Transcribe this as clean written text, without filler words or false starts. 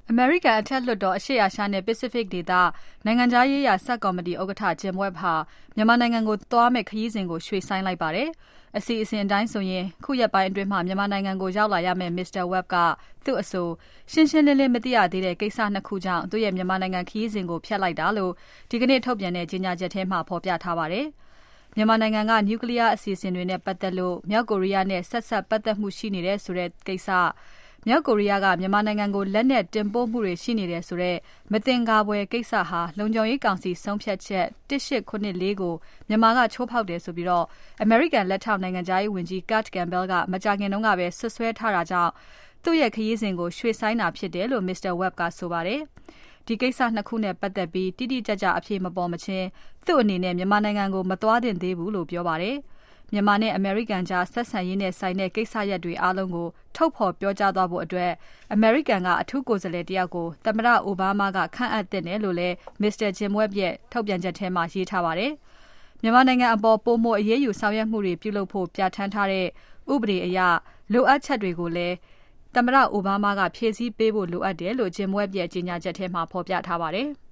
အမေရိကန်အထက်လွှတ်တော်အရှေ့အာရှနဲ့ Pacific ဒေသနိုင်ငံခြားရေးရာဆပ်ကော်မတီဥက္ကဋ္ဌ Jim Webb ဟာမြန်မာနိုင်ငံကိုသွားမယ့်ခရီးစဉ်ကိုရွှေ့ဆိုင်းလိုက်ပါတယ်။ အစီအစဉ်အတိုင်းဆိုရင်ခုရက်ပိုင်းအတွင်းမှာမြန်မာနိုင်ငံကိုရောက်လာရမယ့် Mr. Webb ကသူ့အဆိုရှင်းရှင်းလင်းလင်းမသိရသေးတဲ့ကိစ္စ 2 ခုကြောင့်သူ့ရဲ့မြန်မာနိုင်ငံခရီးစဉ်ကိုဖျက်လိုက်တာလို့ဒီကနေ့ထုတ်ပြန်တဲ့ကြေညာချက်ထဲမှာဖော်ပြထားပါတယ်။ မြန်မာနိုင်ငံက Nuclear အစီအစဉ်တွေနဲ့ပတ်သက်လို့မြောက်ကိုရီးယားနဲ့ဆက်စပ်ပတ်သက်မှုရှိနေတယ်ဆိုတဲ့ကိစ္စမြောက်ကိုရီးယားကမြန်မာနိုင်ငံကိုလက်နက်တင်ပို့မှုတွေရှိနေတယ်ဆိုတဲ့မသင်္ကာဖွယ်ကိစ္စဟာလုံခြုံရေးကောင်စီဆုံးဖြတ်ချက်1874ကိုမြန်မာကချိုးဖောက်တယ်ဆိုပြီးအမေရိကန်လက်ထောက်နိုင်ငံခြားရေးဝန်ကြီး Kurt Campbell ကမကြာခင်တုန်းကပဲစွပ်စွဲထားတာကြောင့်သူ့ရဲ့ခရီးစဉ်ကိုရွှေ့ဆိုင်းတာဖြစ်တယ်လို့ Mr. Webb ကဆိုပါတယ်။ဒီကိစ္စ 2 ခုနဲ့ပတ်သက်ပြီးတိတိကျကျအဖြေမပေါ်မချင်းသူ့အနေနဲ့မြန်မာနိုင်ငံကိုမသွားသင့်သေးဘူးလို့ပြောပါတယ်။မြန်မာနဲ့အမေရိကန်ကြားဆက်ဆံရေးနဲ့ဆိုင်တဲ့ကိစ္စရပ်တွေအားလုံးကိုထုတ်ဖော်ပြောကြားသွားဖို့အတွက်အမေရိကန်ကအထူးကိုယ်စားလှယ်တယောက်ကိုသမ္မတအိုဘားမားကခန့်အပ်သင့်တယ်လို့လည်း Mr. Jim Webb ရဲ့ထုတ်ပြန်ချက်ထဲမှာရေးထားပါတယ်။မြန်မာနိုင်ငံအပေါ်ပိုမိုအရေးယူဆောင်ရွက်မှုတွေပြုလုပ်ဖို့ပြဋ္ဌာန်းထားတဲ့ဥပဒေအရလိုအပ်ချက်တွေကိုလည်းသမ္မတအိုဘားမားကဖြည့်ဆည်းပေးဖို့လိုအပ်တယ်လို့ Jim Webb ရဲ့ကြေညာချက်ထဲမှာဖော်ပြထားပါတယ်။